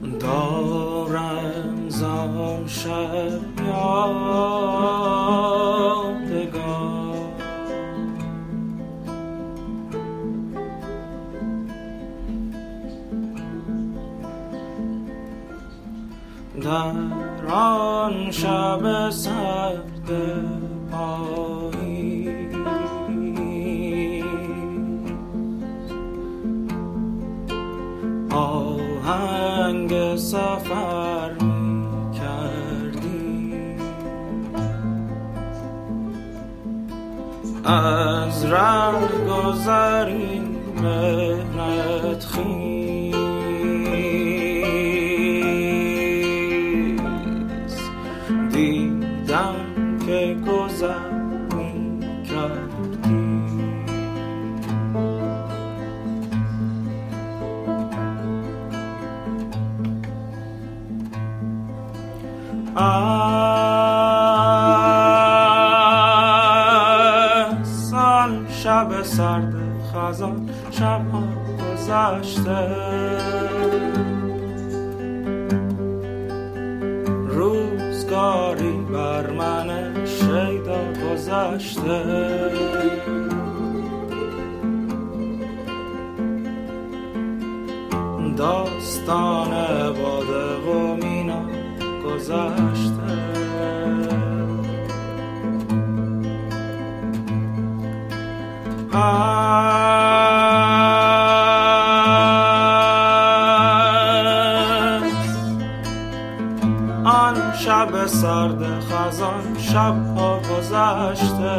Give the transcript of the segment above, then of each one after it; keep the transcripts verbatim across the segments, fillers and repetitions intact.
دارم زان شب یادگار، در آن شب سرد پاییز آهنگ سفر می کردی، از ره گذری مهنت خیز دیدم که گذر می کردی. از آن شب سرد خزان شبها گذشته، روزگاری بر من شیدا گذشته، داستان باده و مینا گذشته. آن شب سرد خزان شبها گذشته،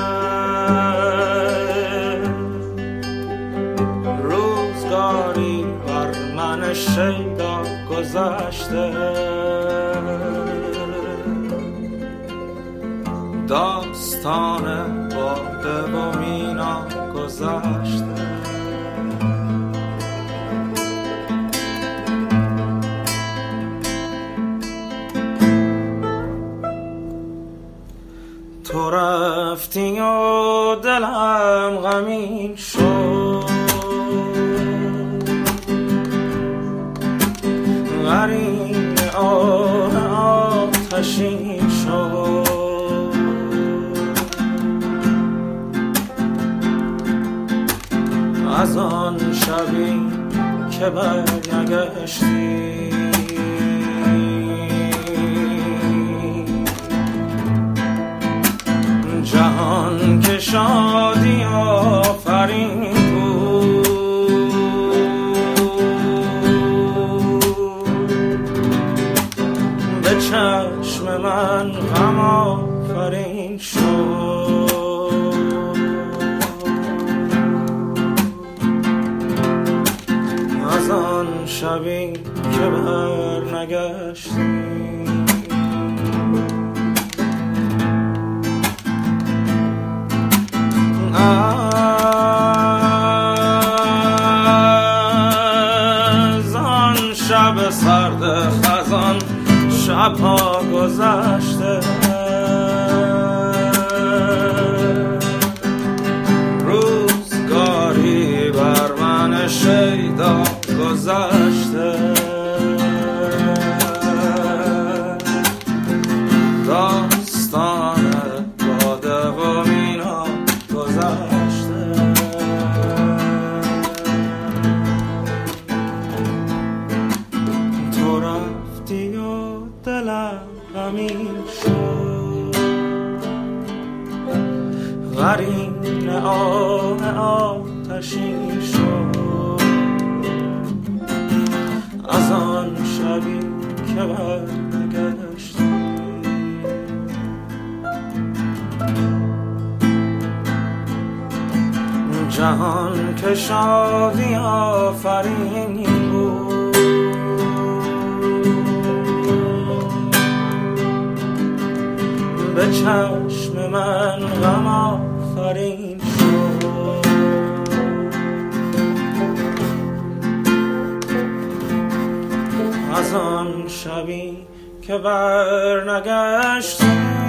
روزگاری بر من شیدا گذشته، داستان باده و مینا گذشته. تو رفتی و دلم غمین شد، غرین آه آتشین شد، از آن شبی که برنگشتی، جهان که شادی آفرین بود، به چشم من غم آفرین شد، از آن شبی که برنگشتی. از آن شب سرد خزان شبها گذشته، روزگاری بر من شیدا گذشته، داستان باده و مینا گذشته. تو رفتی و دلم غمین شد، غرین آه آتشین شد، از آن شبی که برنگشتی. جهان که شادی آفرین بود، به چشم من غم آفرین شد، از آن شبی که برنگشتی.